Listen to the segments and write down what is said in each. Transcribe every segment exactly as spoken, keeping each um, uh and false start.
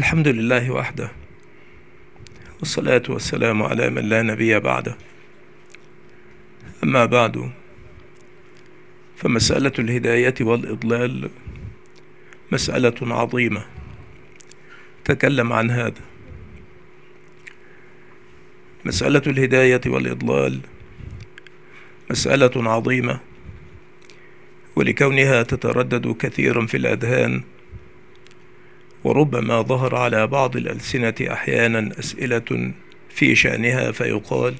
الحمد لله وحده، والصلاة والسلام على من لا نبي بعده. أما بعد، فمسألة الهداية والإضلال مسألة عظيمة. تكلم عن هذا. مسألة الهداية والإضلال مسألة عظيمة، ولكونها تتردد كثيرا في الأذهان، وربما ظهر على بعض الألسنة أحيانا أسئلة في شأنها، فيقال: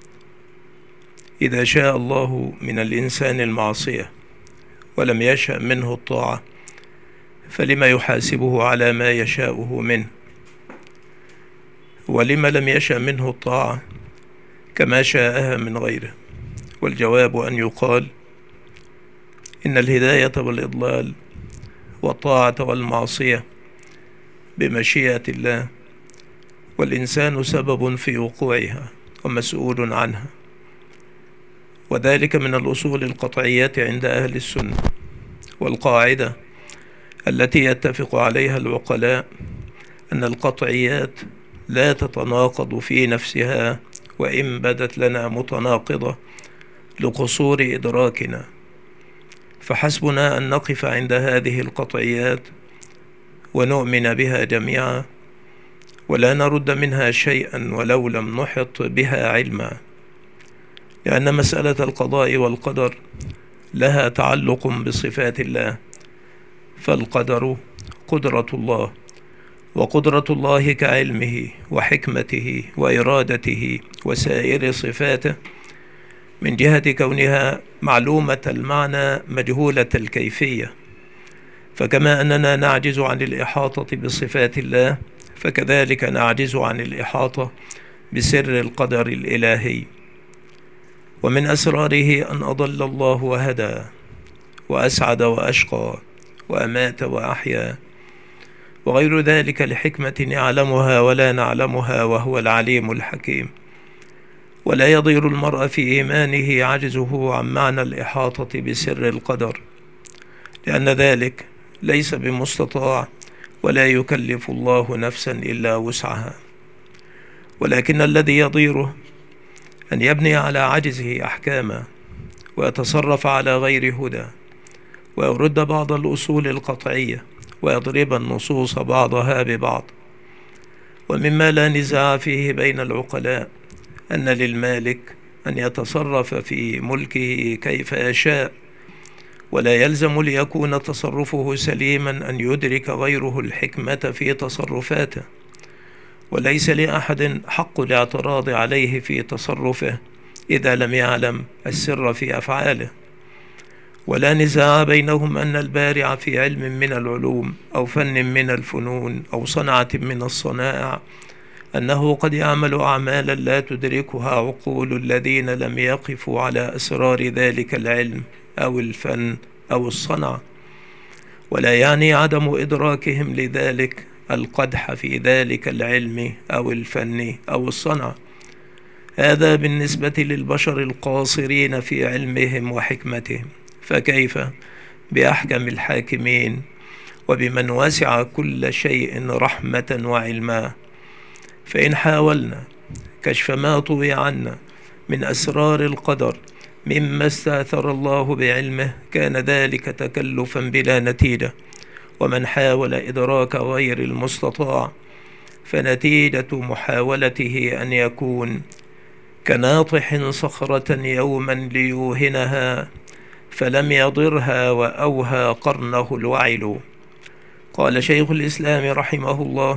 إذا شاء الله من الإنسان المعصية ولم يشأ منه الطاعة، فلما يحاسبه على ما يشاءه منه؟ ولما لم يشأ منه الطاعة كما شاءها من غيره؟ والجواب أن يقال: إن الهداية والإضلال والطاعة والمعصية بمشيئة الله، والإنسان سبب في وقوعها ومسؤول عنها، وذلك من الأصول القطعية عند أهل السنة، والقاعدة التي يتفق عليها العقلاء أن القطعيات لا تتناقض في نفسها، وإن بدت لنا متناقضة لقصور إدراكنا، فحسبنا أن نقف عند هذه القطعيات ونؤمن بها جميعا، ولا نرد منها شيئا ولو لم نحط بها علما، لأن مسألة القضاء والقدر لها تعلق بصفات الله، فالقدر قدرة الله، وقدرة الله كعلمه وحكمته وإرادته وسائر صفاته، من جهة كونها معلومة المعنى مجهولة الكيفية. فكما أننا نعجز عن الإحاطة بصفات الله، فكذلك نعجز عن الإحاطة بسر القدر الإلهي. ومن أسراره أن أضل الله وهدى، وأسعد وأشقى، وأمات وأحيا، وغير ذلك لحكمة يعلمها ولا نعلمها، وهو العليم الحكيم. ولا يضير المرء في إيمانه عجزه عن معنى الإحاطة بسر القدر، لأن ذلك ليس بمستطاع، ولا يكلف الله نفسا إلا وسعها. ولكن الذي يضيره أن يبني على عجزه أحكاما، ويتصرف على غير هدى، ويرد بعض الأصول القطعية، ويضرب النصوص بعضها ببعض. ومما لا نزاع فيه بين العقلاء أن للمالك أن يتصرف في ملكه كيف يشاء، ولا يلزم ليكون تصرفه سليما أن يدرك غيره الحكمة في تصرفاته، وليس لأحد حق الاعتراض عليه في تصرفه إذا لم يعلم السر في أفعاله. ولا نزاع بينهم أن البارع في علم من العلوم أو فن من الفنون أو صنعة من الصنائع أنه قد يعمل أعمالا لا تدركها عقول الذين لم يقفوا على أسرار ذلك العلم أو الفن أو الصنعة، ولا يعني عدم إدراكهم لذلك القدح في ذلك العلم أو الفن أو الصنعة. هذا بالنسبة للبشر القاصرين في علمهم وحكمتهم، فكيف بأحكم الحاكمين وبمن وسع كل شيء رحمة وعلما؟ فإن حاولنا كشف ما طوي عنا من أسرار القدر مما استأثر الله بعلمه، كان ذلك تكلفا بلا نتيجة. ومن حاول إدراك غير المستطاع، فنتيجة محاولته أن يكون كناطح صخرة يوما ليوهنها، فلم يضرها وأوهى قرنه الوعل. قال شيخ الإسلام رحمه الله: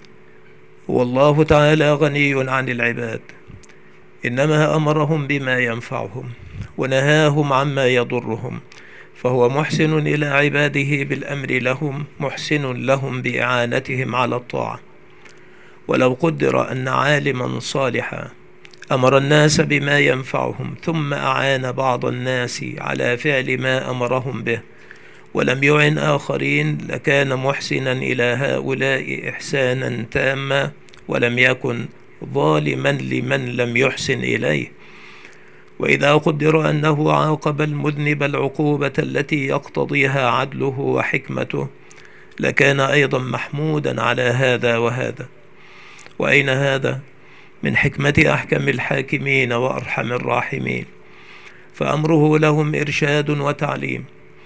والله تعالى غني عن العباد، إنما أمرهم بما ينفعهم ونهاهم عما يضرهم، فهو محسن إلى عباده بالأمر لهم، محسن لهم بإعانتهم على الطاعة. ولو قدر أن عالما صالحا أمر الناس بما ينفعهم، ثم أعان بعض الناس على فعل ما أمرهم به ولم يعن آخرين، لكان محسنا إلى هؤلاء إحسانا تاما، ولم يكن ظالما لمن لم يحسن إليه. وإذا قدر أنه عاقب المذنب العقوبة التي يقتضيها عدله وحكمته، لكان أيضا محمودا على هذا وهذا. وأين هذا من حكمة أحكم الحاكمين وأرحم الراحمين؟ فأمره لهم إرشاد وتعليم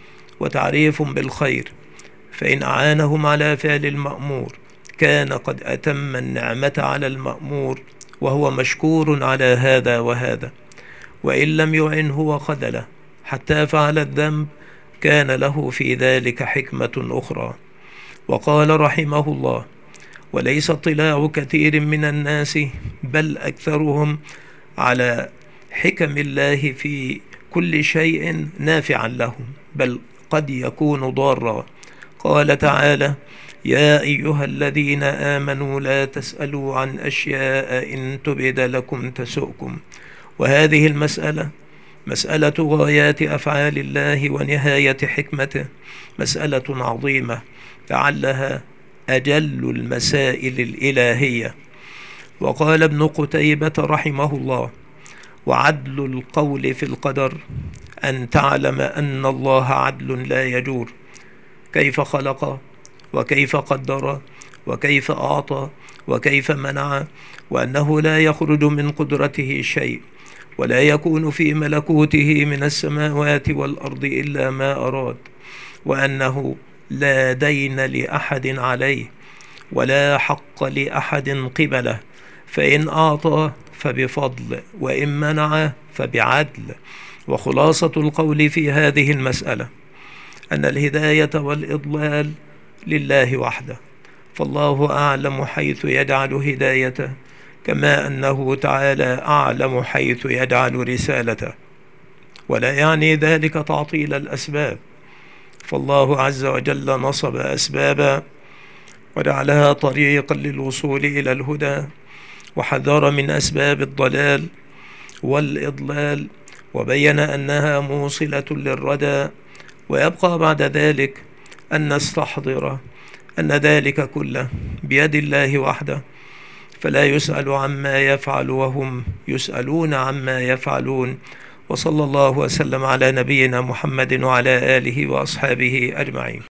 وتعريف بالخير، فإن أعانهم على فعل المأمور كان قد أتم النعمة على المأمور وهو مشكور على هذا وهذا، وإن لم يعنه وخذله حتى فعل الذنب كان له في ذلك حكمة أخرى. وقال رحمه الله: وليس اطلاع كثير من الناس بل أكثرهم على حكم الله في كل شيء نافعا لهم، بل قد يكون ضارا. قال تعالى: يا أيها الذين آمنوا لا تسألوا عن أشياء إن تبد لكم تسؤكم. وهذه المسألة مسألة غايات أفعال الله ونهاية حكمته، مسألة عظيمة لعلها أجل المسائل الإلهية. وقال ابن قتيبة رحمه الله: وعدل القول في القدر أن تعلم أن الله عدل لا يجور، كيف خلق وكيف قدر وكيف أعطى وكيف منع، وأنه لا يخرج من قدرته شيء ولا يكون في ملكوته من السماوات والأرض إلا ما أراد، وأنه لا دين لأحد عليه ولا حق لأحد قبله، فإن أعطى فبفضل وإن منع فبعدل. وخلاصة القول في هذه المسألة أن الهداية والإضلال لله وحده، فالله أعلم حيث يجعل هدايته، كما أنه تعالى أعلم حيث يجعل رسالته. ولا يعني ذلك تعطيل الأسباب، فالله عز وجل نصب أسبابا وجعلها طريقا للوصول إلى الهدى، وحذر من أسباب الضلال والإضلال وبين أنها موصلة للردى. ويبقى بعد ذلك أن نستحضر أن ذلك كله بيد الله وحده، فلا يسأل عما يفعل وهم يسألون عما يفعلون. وصلى الله وسلم على نبينا محمد وعلى آله وأصحابه أجمعين.